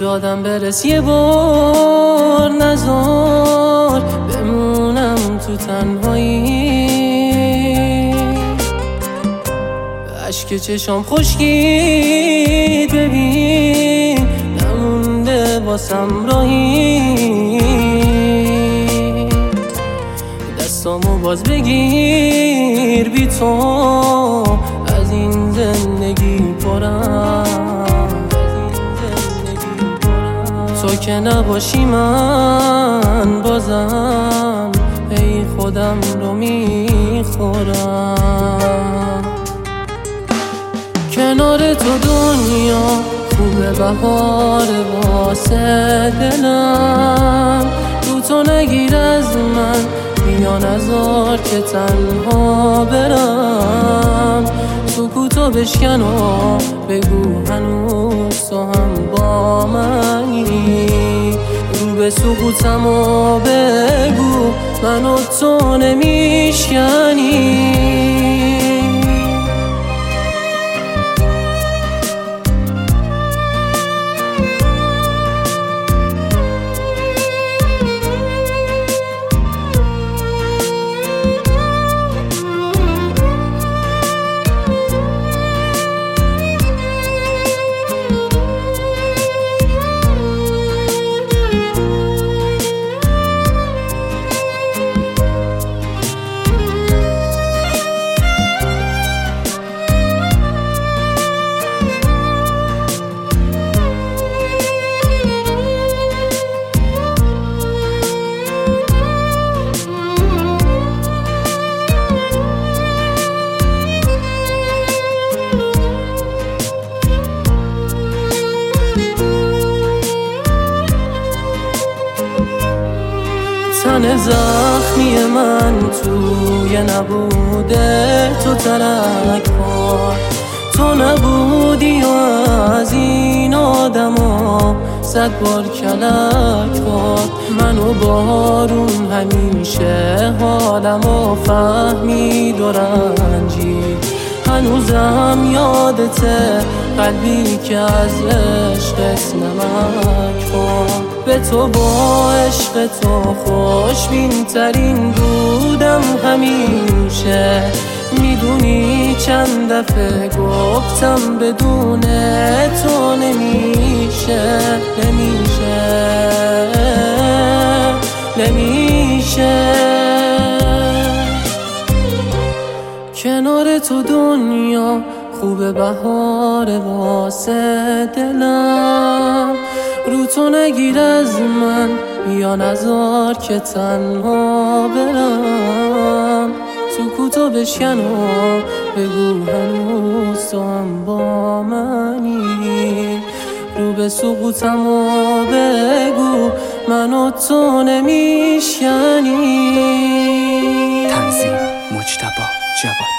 دادم برس یه بار، نزار بمونم تو تنهایی. اشک چشام خشکید ببین، نمونده واسم راهی. دستامو باز بگیر، بی تو از این زندگی پرم. تو که نباشی من بازم ای خودم رو میخورم. کنار تو دنیا خوبه، بهار واسه دلم. رو تو نگیر از من، بیا نذار که تنها برم. سکوتو بشکن و بگو هنوز تو هم با منی. رو به سکوتم و بگو منو تو نمیشکنی. تن زخمی من توی نبوده تو ترک کن. تو نبودی و از این آدما 100 بار کلک کن. منو بارون همیشه حالمو فهمید و رنجید. هنوزم یادته قلبی که از عشقت نمک کن. به تو با عشق تو خوشبین ترین بودم همیشه. میدونی چند دفعه گفتم بدون تو نمیشه. کنار تو دنیا خوبه، بهار واسه دلم. رو تو نگیر از من، بیا نذار که تنها برم. سکوتو بشکن و بگو هنوز تو هم با منی. رو به سکوتم و بگو منو تو نمیشکنی. تنظیم مجتبی جواد.